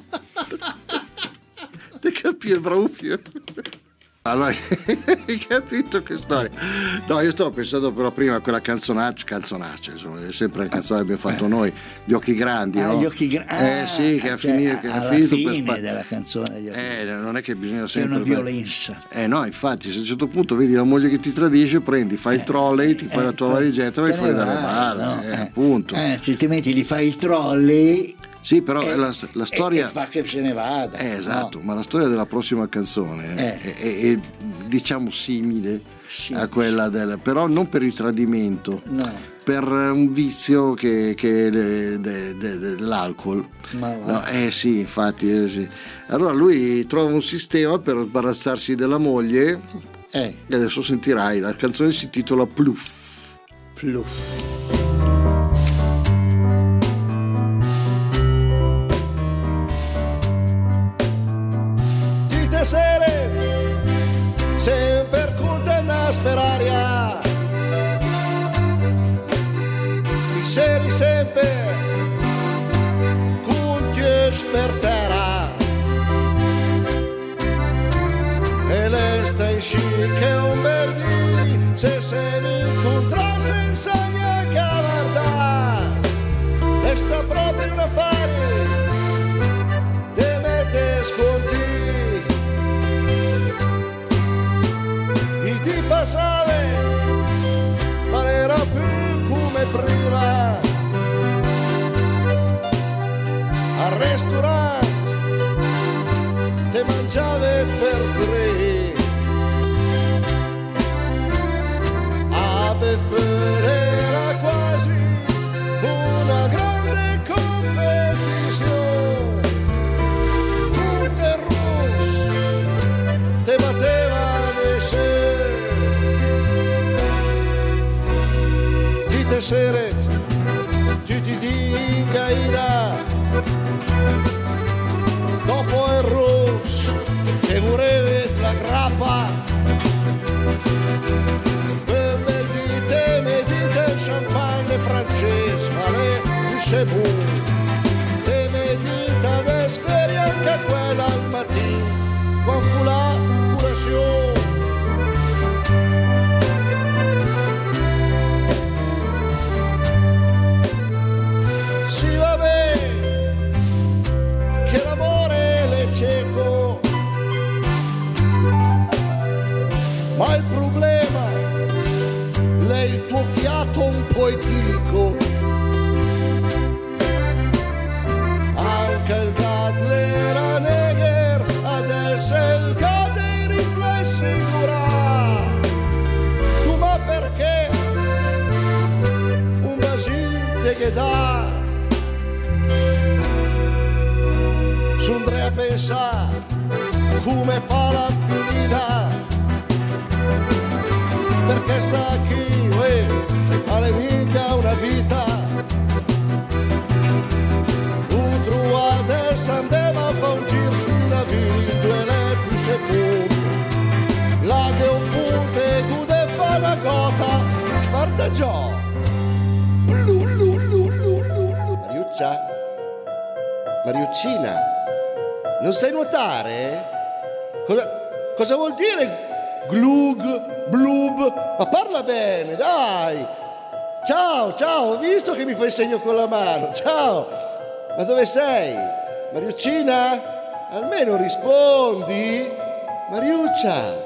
Ti capi, bravo figlio? Allora, hai capito che storia? No, io stavo pensando però prima a quella canzonaccia, canzonaccia, insomma, è sempre una canzone che abbiamo fatto noi, Gli occhi grandi, Ah, no? gli occhi gra- Eh ah, sì, che ha cioè, finito, che ha alla finito per fine spa- della canzone degli occhi Eh, non è che bisogna C'è sempre... una violenza. Eh no, infatti, se a un certo punto vedi la moglie che ti tradisce, prendi, fai il trolley, ti fai Eh, la tua te- valigetta, vai te fuori ne dalle vai, balle, no? eh, Eh. appunto. Anzi, ti metti, gli fai il trolley. Sì, però e- la, la storia... e, e fa che se ne vada. Eh, esatto, no? ma la storia della prossima canzone Eh. è, è- è, diciamo simile Sì, a quella del... però non per il tradimento, No. per un vizio che, che è de- de- de- dell'alcol. Ma va. No, eh sì, infatti. eh, sì. Allora lui trova un sistema per sbarazzarsi della moglie Eh, e adesso sentirai, la canzone si intitola Pluff. pluff. Dite sere, sempre condanna speraria. I seri sempre, con Dio per terra. E lei sta in sci che un bel dì, se se mi incontra senza neanche guardas. E sta proprio in affari, te mette sconti. Il dì passava, ma non era più come prima. Al ristorante te mangiave per tre. A bere era quasi una grande competizione. Punte rosse te battevano se. Dite sere, tu ti dica ira. Dopo il rosso che vorrei la grappa, me dite, me dite champagne francese, ma le c'est bon. Te me dite d'esperienza quella al mattino, con la curazione. Si va bene che l'amore è cieco, ma il problema lei il tuo fiato un po' etilico. gente che dà. S'andrea a pensare come fa la finita, perché sta qui, uè, alle mica una vita. Un truade s'andeva a fa un giro su una vita, due le più sepolto. La che un punte gude fa la gota, guarda già. Blu, blu, blu, blu, blu. Mariuccia? Mariuccina? Non sai nuotare? Cosa, cosa vuol dire glug, blub? Ma parla bene, dai! Ciao, ciao, ho visto che mi fai segno con la mano. Ciao! Ma dove sei? Mariuccina? Almeno rispondi! Mariuccia!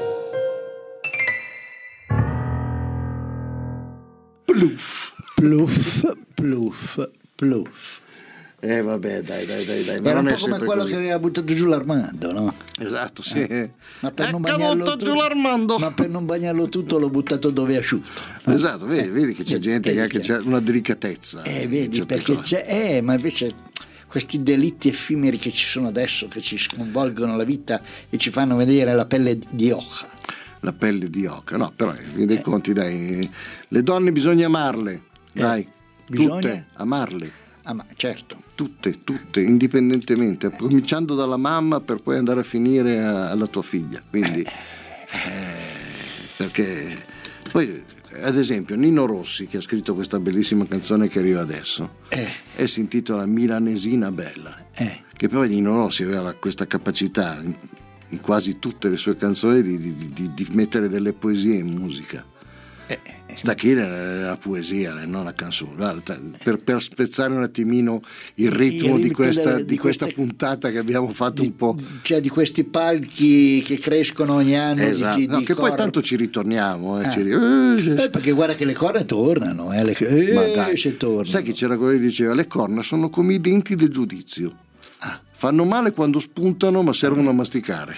Pluff. Pluff, pluff, pluff. Eh vabbè, dai, dai, dai, dai. Ma Era non un è po' come sempre quello così. che aveva buttato giù l'Armando, no? Esatto, sì. Eh. Ma per È non caduto bagnarlo giù tu- l'Armando. Ma per non bagnarlo tutto l'ho buttato dove è asciutto. Esatto, vedi, vedi che c'è Eh, gente che vedi anche che- c'è una delicatezza. Eh, in vedi, certe perché cose. c'è, eh, ma invece questi delitti effimeri che ci sono adesso, che ci sconvolgono la vita e ci fanno vedere la pelle di oca. La pelle di oca, no, però in fin dei conti, dai, le donne bisogna amarle, dai, bisogna? tutte, amarle, Ah, ma certo. tutte, tutte, indipendentemente, cominciando dalla mamma per poi andare a finire a- alla tua figlia, quindi, eh, perché poi, ad esempio, Nino Rossi, che ha scritto questa bellissima canzone che arriva adesso, Eh, e si intitola Milanesina Bella, eh. che poi Nino Rossi aveva la- questa capacità in, in quasi tutte le sue canzoni di, di- di- di mettere delle poesie in musica. Sta qui la, la poesia, non la canzone. Guarda, per, per spezzare un attimino il ritmo Il di ritmo questa, delle- di di questa queste- puntata che abbiamo fatto Di- un po'. Cioè di questi palchi che crescono ogni anno. di- Esatto, di, no, di che poi coro. tanto ci ritorniamo. Eh, Eh. ci ri- eh, sì, Eh, sì. perché guarda che le corna tornano, eh, le, eh, Ma dai, se tornano. sai che c'era quello che diceva le corna sono come i denti del giudizio. Ah. Fanno male quando spuntano ma servono a masticare.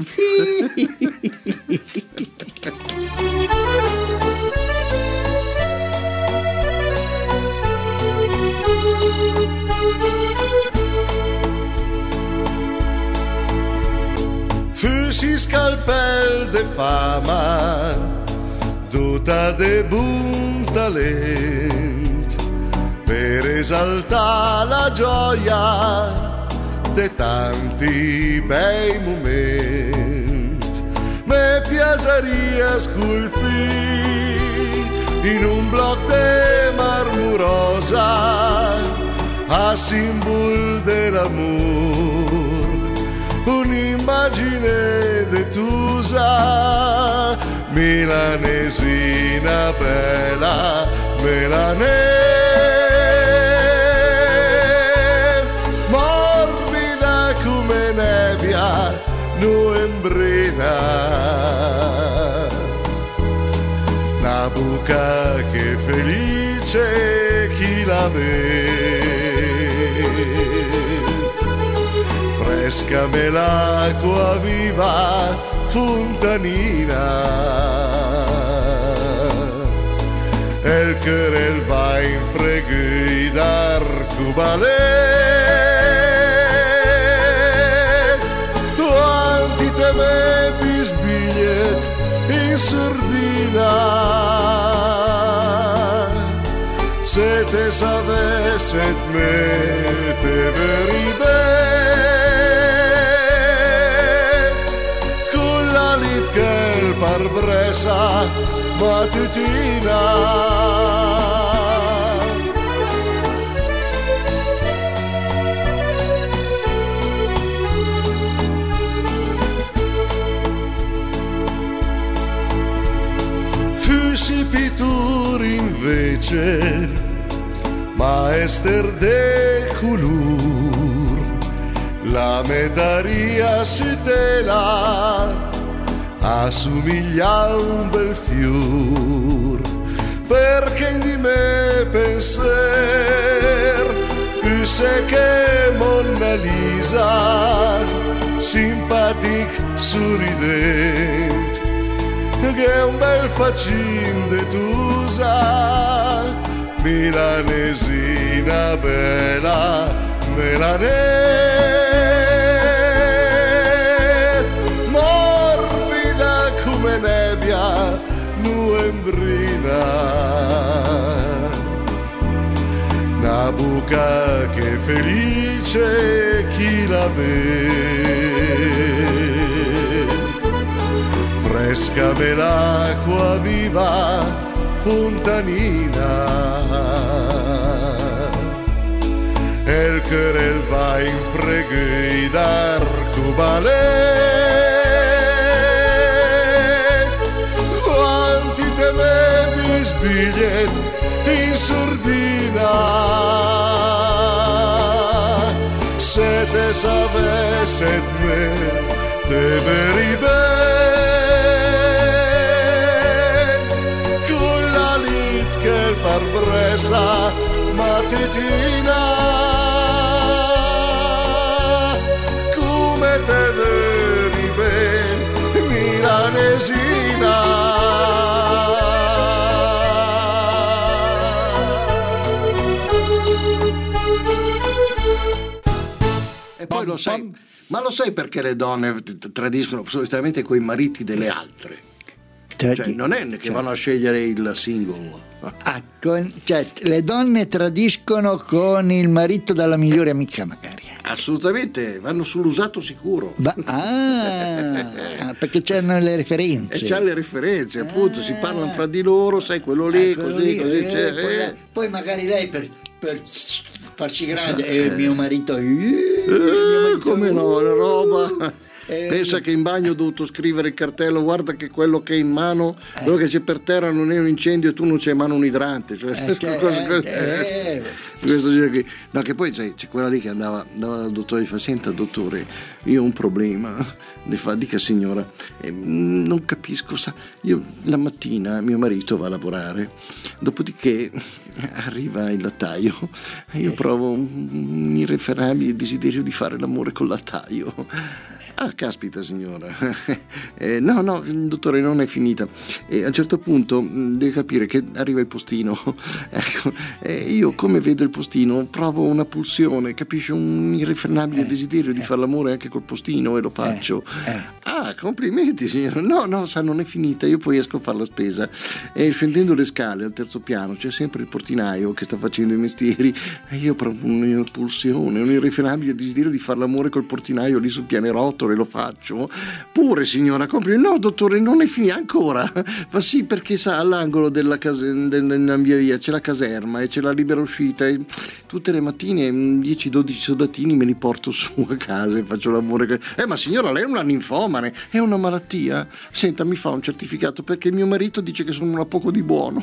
Fusi scalpel de fama, dotta de buon talent, per esaltare la gioia de tanti bei momenti. Me piaceria sculpì in un blotte marmurosa a simbol dell'amor un'immagine detusa, milanesina bella, milanese, morbida come nebbia novembrina, una buca che felice chi la vede. Frescame l'acqua viva fontanina e il cuore va in fregui d'arcobaleno quanti te me bisbigliet in sordina se te savesset me te veri bene che il parbresa mattutina Fusi pittori invece maester de color la metaria si tela assomiglia a un bel fior perché di me penser se che Monna Lisa simpatic sorridente che è un bel facin de tusa milanesina bella, melanè, morbida come nebbia, novembrina. Una buca che felice chi la vede, fresca me l'acqua viva fontanina, e il cuore va in fregui d'arcobalè. Quanti temevi sbigliet in sordina, se te savesset me te veri ben, con la lit che il parbresa mattutina, come te veri ben, milanesina. Poi lo sai, ma lo sai perché le donne tradiscono solitamente coi mariti delle altre? Cioè, non è che vanno a scegliere il singolo. Ah, con, cioè, le donne tradiscono con il marito della migliore amica, magari. Assolutamente, vanno sull'usato sicuro. Ba- ah, perché c'hanno le referenze. E c'hanno le referenze, appunto, ah. si parlano fra di loro, sai, quello lì, ah, quello così, lì, così. Eh, Cioè, poi, eh. poi magari lei per, per farci grande, eh, mio marito, eh, mio marito come no, la roba. Eh, Pensa che in bagno ho dovuto scrivere il cartello, guarda che quello che è in mano, eh. quello che c'è per terra non è un incendio e tu non c'hai in mano un idrante, cioè, eh, cioè, cosa, eh, eh. questo genere qui. No, che poi c'è, c'è quella lì che andava, andava dal dottore e gli fa: senta dottore, io ho un problema. Le fa: dica signora, eh, non capisco, sa, io la mattina mio marito va a lavorare, dopodiché arriva il lattaio e io provo un irrefrenabile desiderio di fare l'amore col lattaio. Ah, caspita signora, eh, no no dottore, non è finita. E a un certo punto mh, deve capire che arriva il postino. Ecco, e io come vedo il postino provo una pulsione, capisce, un irrefrenabile eh, desiderio eh. di fare l'amore anche col postino, e lo faccio. Eh, eh. Ah, complimenti signora. No no sa, non è finita, io poi esco a fare la spesa e scendendo le scale al terzo piano c'è sempre il portinaio che sta facendo i mestieri e io provo una pulsione, un irrefrenabile desiderio di fare l'amore col portinaio lì sul pianerottolo, e lo faccio. Pure signora, compri. No dottore, non è finita ancora. Fa sì, perché sa, all'angolo della, case, della via via c'è la caserma e c'è la libera uscita e tutte le mattine dieci dodici soldatini me li porto su a casa e faccio l'amore. Eh ma signora, lei è una ninfomane, è una malattia. Senta, mi fa un certificato perché mio marito dice che sono una poco di buono.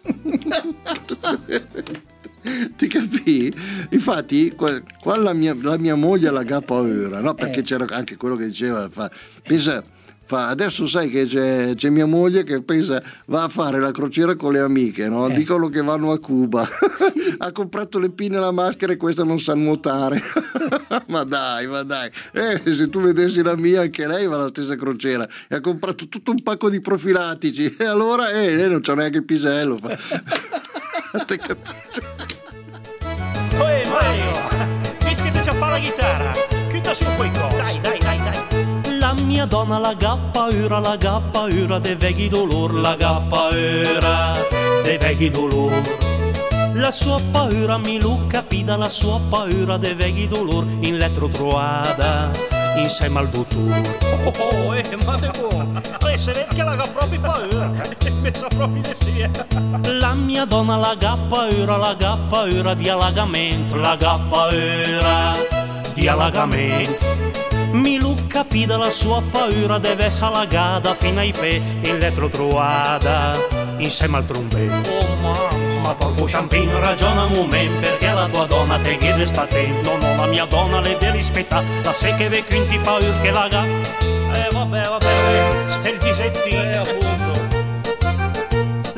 Ti capì? Infatti qua, qua la, mia, la mia moglie la gappa ora, no? Perché eh. c'era anche quello che diceva, fa, pensa, fa, adesso sai che c'è, c'è mia moglie che pensa va a fare la crociera con le amiche, no? Eh. Dicono che vanno a Cuba. Ha comprato le pinne e la maschera e questa non sa nuotare. Ma dai, ma dai, eh, se tu vedessi la mia, anche lei va alla stessa crociera e ha comprato tutto un pacco di profilattici e allora eh, lei non c'ha neanche il pisello. Fa. Ti capisci? Oi Mario, visto che ti c'ha la chitarra, chiuda su quei cosi. Dai, dai, dai, dai. La mia donna la gappa ora, la gappa ora, de veghi dolor, la gappa ora, de veghi dolor. La sua paura mi lu capita, la sua paura de veghi dolor, in letto trovata insieme al dottore. Oh, oh, eh, ma te buono. Eh, se vedi che la ga proprio paura, mi sa proprio di sì. La mia donna la gappa ora, la gappa ora di allagamento, la gappa ora di allagamento. Mi lu capita, la sua paura deve essere allagata fino ai pe, in letto trovata insieme al trombetto. Oh mamma. Ma porco Ciampino ragiona un momento, perché la tua donna te chiede sta tempo. No, no, la mia donna le deve rispettare, la sai che ve quinti paura che la ga. Eh vabbè, vabbè, stai il disettino, eh, appunto.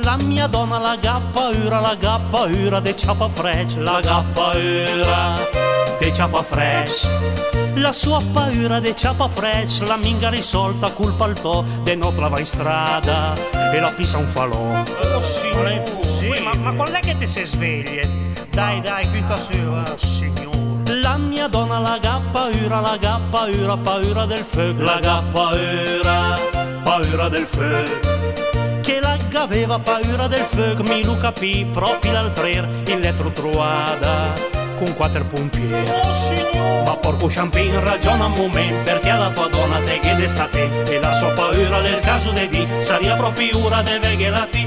La mia donna la gappaura, la gappaura de ciapa fresh, la gappaura de ciapa fresh. La sua paura de ciapa fresh, la minga risolta col paltò de no trova in strada e la pisa un falò. Oh signore, è impossibile. Ma, ma qual è che ti sei svegli? Dai, dai, quinta sera. Oh signore. La mia donna la gappaura, la gappaura, paura del fuoco, la gappaura, paura del fuoco. Che la aveva paura del fuoco, mi lo capì proprio l'altrer, il letro truada con quattro pompieri. Oh signore. Ma porco champagne ragiona un momento, perché alla tua donna te che d'estate e la sua paura nel caso de di saria proprio ora de veghelati.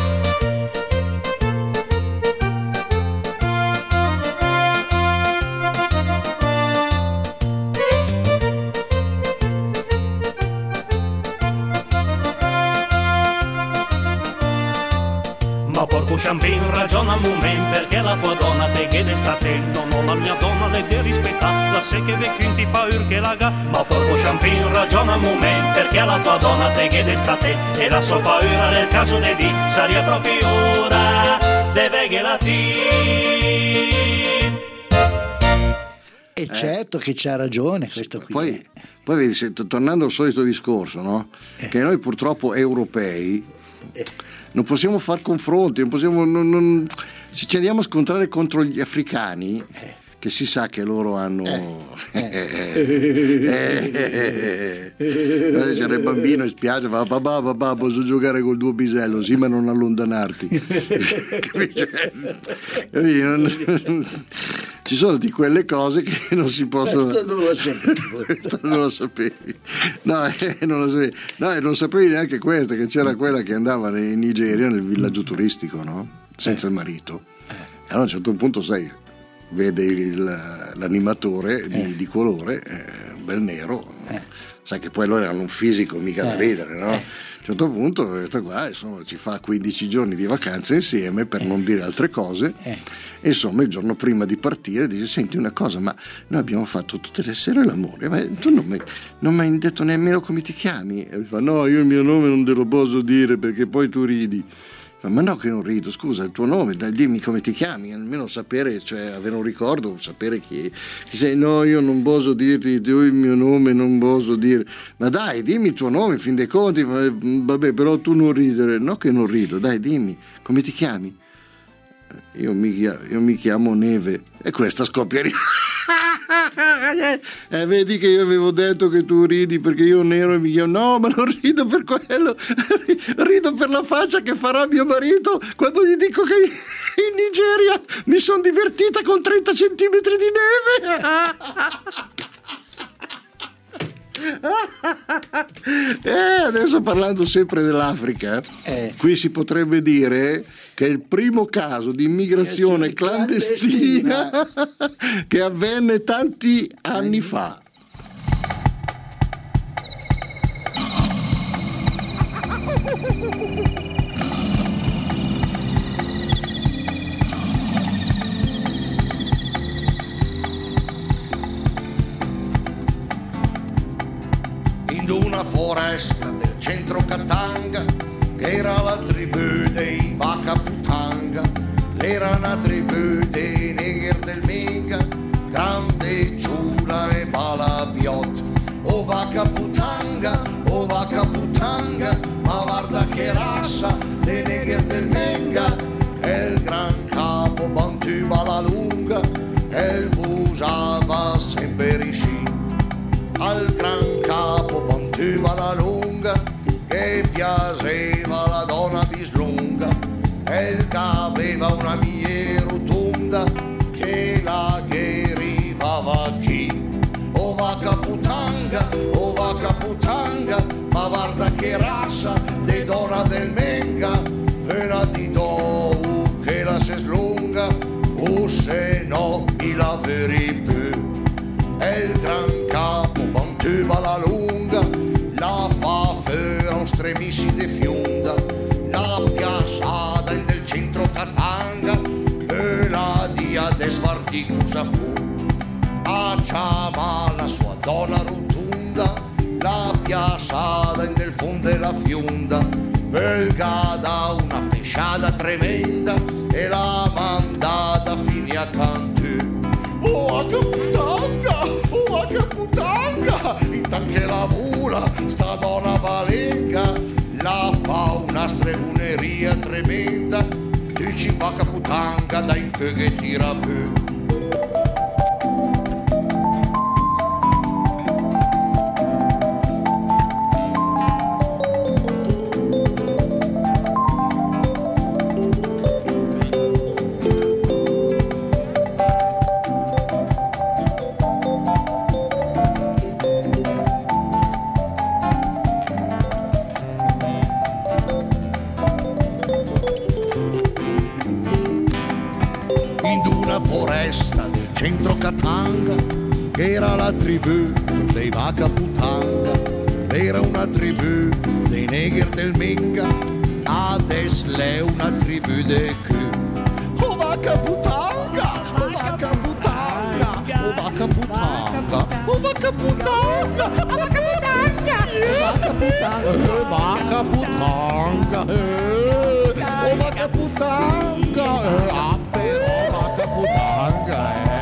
Ma porco champagne ragiona un momento, perché la tua donna te che d'estate non ho la mia donna le te rispetta, la se che vecchio paur che la ga. Ma porco champagne ragiona un momento, perché la tua donna te che d'estate e la sua paura nel caso de di saria proprio ora de veghelati. E certo che c'ha ragione questo qui. Poi, poi vedi, se, tornando al solito discorso, no? Eh. Che noi purtroppo europei non possiamo far confronti, non possiamo, non, non, se ci andiamo a scontrare contro gli africani, Eh. che si sa che loro hanno c'era il bambino in spiaggia, va papà papà posso giocare col tuo pisello, sì ma non allontanarti. Ci sono di quelle cose che non si possono. Questo non lo sapevo. non lo sapevi no, eh, non lo sapevi no, e non sapevi neanche questa, che c'era quella che andava in Nigeria nel villaggio turistico, no? Senza il marito, e allora a un certo punto sai, vede il, l'animatore di, eh. di colore, eh, un bel nero, eh. sai che poi loro hanno un fisico mica da ridere, no? Eh. A un certo punto questo qua insomma ci fa quindici giorni di vacanza insieme, per eh. non dire altre cose, eh. e insomma il giorno prima di partire dice: senti una cosa, ma noi abbiamo fatto tutte le sere l'amore, ma tu non mi, non mi hai detto nemmeno come ti chiami? E lui fa: no, io il mio nome non te lo posso dire perché poi tu ridi. Ma no che non rido, scusa, il tuo nome, dai, dimmi come ti chiami, almeno sapere, cioè avere un ricordo, sapere chi, chi sei. No, io non posso dirti tu il mio nome, non posso dire. Ma dai, dimmi il tuo nome, in fin dei conti, vabbè, però tu non ridere. No che non rido, dai, dimmi, come ti chiami? Io mi chiamo, io mi chiamo Neve. E questa scoppia ridere. Eh, vedi che io avevo detto che tu ridi perché io nero e mi chiamo. No, ma non rido per quello, rido per la faccia che farà mio marito quando gli dico che in Nigeria mi sono divertita con trenta centimetri di neve. Eh, adesso parlando sempre dell'Africa, eh. qui si potrebbe dire che è il primo caso di immigrazione clandestina, clandestina che avvenne tanti anni fa. In una foresta del centro Katanga era la tribù dei Vakaputanga, era una tribù dei Neger del Minga, grande, ciula e malabiot. O Vakaputanga, o Vakaputanga, ma guarda che razza dei Neger del Minga, e il gran capo Bantu Balalunga, e il usava sempre i sci. Al gran capo Bantu Balalunga, che piaceva la donna bislunga, e il che aveva una mia rotonda, che la ghirivava chi. O Vakaputanga, o Vakaputanga, ma guarda che razza de donna del Menga, vera di do che la se slunga, o se no mi la veri più. E il gran capo Bantu Balalunga la fa fuori un stremissi de fionda, la piazzata in del centro Katanga, e la dia de sfarticusa fu. A chiama la sua donna rotonda, la piazzata in del fondo della fionda, belga da una pesce sciada tremenda e l'ha mandata fino a Cantù. Oh che putanga, oh che putanga, intanto che la vula sta donna valenga, la fa una stregoneria tremenda, dici vacca putanga dai un po' che tira più. Centro Katanga era la tribù dei Vacca Putanga, era una tribù dei Neger del Menga, adesso è una tribù dei Cru. Oh Vacca Putanga, oh Vacca Putanga, oh Vacca Putanga, oh Vacca Putanga, oh Vacca Putanga, oh Vacca Putanga, oh Vacca Putanga, ah però Vacca Putanga, eh.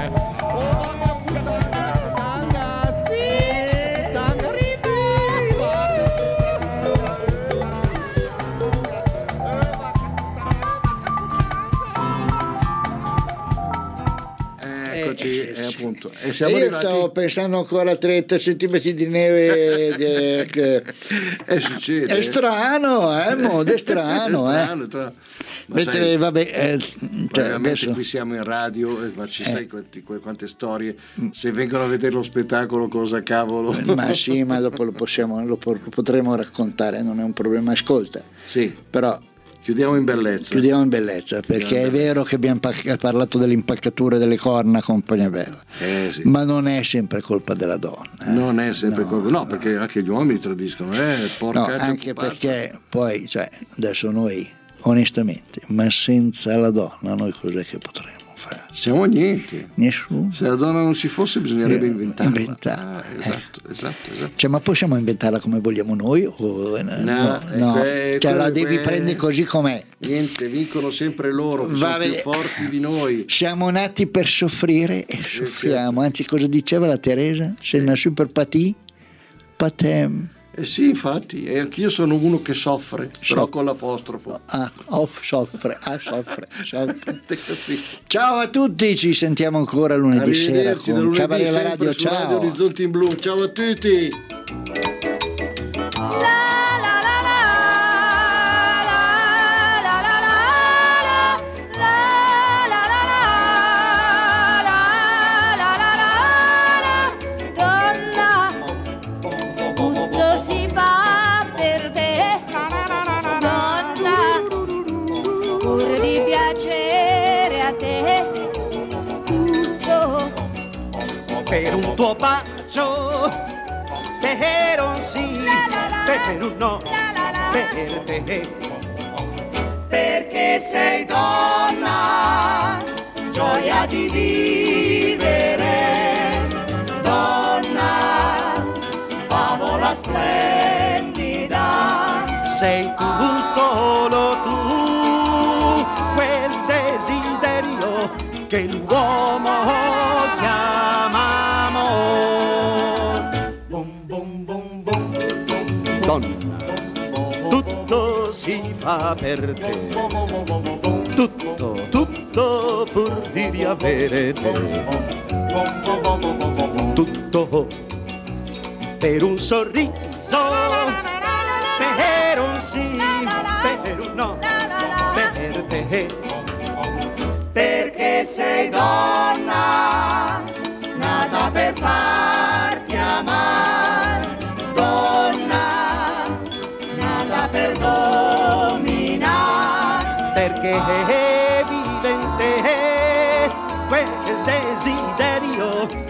E appunto e siamo io arrivati... stavo pensando ancora a trenta centimetri di neve di, che... eh, succede. È strano, eh, Mod, è strano, è eh. strano, tra... Mentre sai, vabbè, eh, cioè, adesso... adesso... qui siamo in radio, eh, ma ci eh. sai quanti, quante storie, se vengono a vedere lo spettacolo cosa cavolo. Ma sì, ma dopo lo possiamo, lo potremo raccontare, non è un problema, ascolta. Sì. Però chiudiamo in bellezza. Chiudiamo in bellezza, perché chiudiamo è vero che abbiamo parlato dell'impaccatura delle corna compagnia bella, eh, sì. ma non è sempre colpa della donna. Eh? Non è sempre no, colpa, no, no, perché anche gli uomini tradiscono, eh, porca no, anche perché poi, cioè, adesso noi, onestamente, ma senza la donna noi cos'è che potremmo fare? Siamo niente. Nessuno. Se la donna non ci fosse bisognerebbe eh, inventarla. inventarla. Ah, esatto, eh. esatto, esatto. Cioè, ma possiamo inventarla come vogliamo noi? O... No, no, no. Que- cioè, la devi que- prendere così com'è. Niente, vincono sempre loro, che Vabbè. sono più forti di noi. Siamo nati per soffrire e soffriamo. Anzi, cosa diceva la Teresa? Se una super patì, patem. Eh sì, infatti, e anch'io sono uno che soffre, so. Però con l'apostrofo. Ah, off, soffre, ah, soffre, soffre. Ciao a tutti, ci sentiamo ancora lunedì sera con Cabaret alla Radio. Ciao. Radio Orizzonti in Blu. Ciao a tutti. Per un tuo bacio, per un sì, per un no, per te. Perché sei donna, gioia di vivere, donna, favola splendida. Sei tu, solo tu, quel desiderio che l'uomo chiama amor. Bum bum bum bum, donna, tutto si fa per te, tutto, tutto pur di riavere te, tutto per un sorriso, per un sì, per un no, per te. Perché sei donna, nata per farti amare, donna, nata per dominare. Perché vive in te quel desiderio